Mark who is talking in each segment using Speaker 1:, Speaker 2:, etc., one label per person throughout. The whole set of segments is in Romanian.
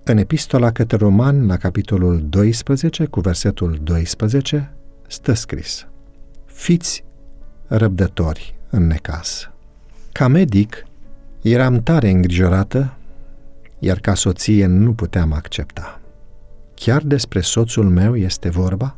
Speaker 1: În epistola către Romani, la capitolul 12, cu versetul 12, stă scris: fiți răbdători în necaz. Ca medic, eram tare îngrijorată, iar ca soție nu puteam accepta. Chiar despre soțul meu este vorba?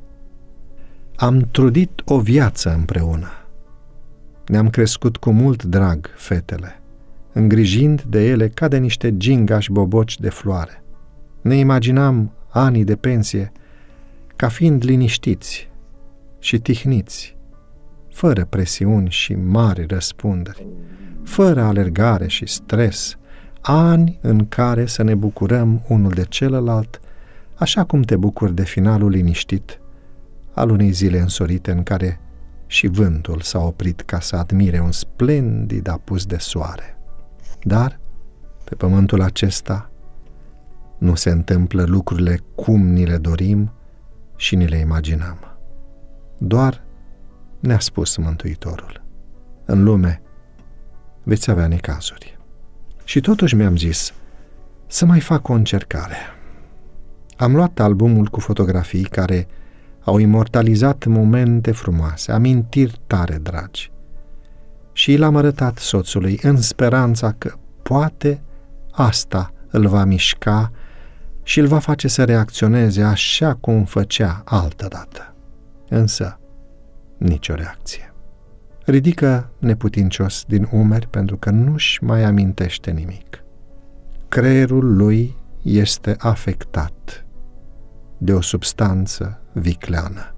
Speaker 1: Am trudit o viață împreună. Ne-am crescut cu mult drag fetele, îngrijind de ele ca de niște gingași boboci de floare. Ne imaginam anii de pensie ca fiind liniștiți și tihniți, fără presiuni și mari răspunderi, fără alergare și stres, ani în care să ne bucurăm unul de celălalt, așa cum te bucuri de finalul liniștit al unei zile însorite în care și vântul s-a oprit ca să admire un splendid apus de soare. Dar, pe pământul acesta, nu se întâmplă lucrurile cum ni le dorim și ni le imaginăm. Doar ne-a spus Mântuitorul: în lume veți avea necazuri. Și totuși mi-am zis să mai fac o încercare. Am luat albumul cu fotografii care au imortalizat momente frumoase, amintiri tare dragi, și l-am arătat soțului în speranța că poate asta îl va mișca și îl va face să reacționeze așa cum făcea altădată. Însă, nicio reacție. Ridică neputincios din umeri pentru că nu-și mai amintește nimic. Creierul lui este afectat de o substanță vicleană,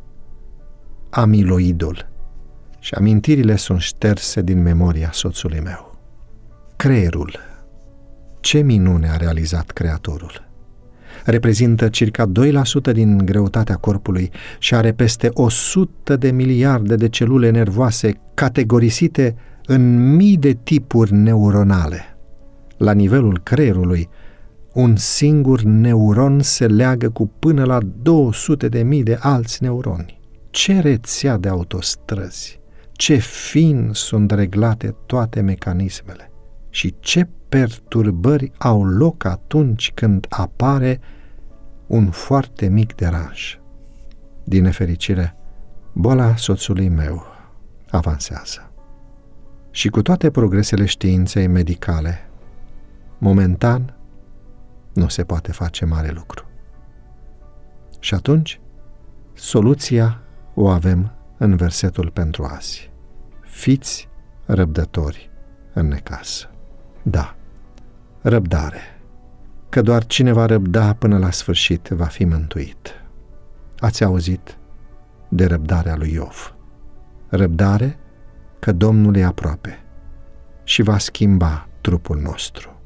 Speaker 1: amiloidul, și amintirile sunt șterse din memoria soțului meu. Creierul, ce minune a realizat Creatorul! Reprezintă circa 2% din greutatea corpului și are peste 100 de miliarde de celule nervoase categorisite în mii de tipuri neuronale. La nivelul creierului, un singur neuron se leagă cu până la 200.000 de alți neuroni. Ce rețea de autostrăzi, ce fin sunt reglate toate mecanismele și ce perturbări au loc atunci când apare un foarte mic deranj. Din nefericire, boala soțului meu avansează. Și cu toate progresele științei medicale, momentan nu se poate face mare lucru. Și atunci, soluția o avem în versetul pentru azi: fiți răbdători în necaz. Da, răbdare, că doar cine va răbda până la sfârșit va fi mântuit. Ați auzit de răbdarea lui Iov. Răbdare, că Domnul e aproape și va schimba trupul nostru.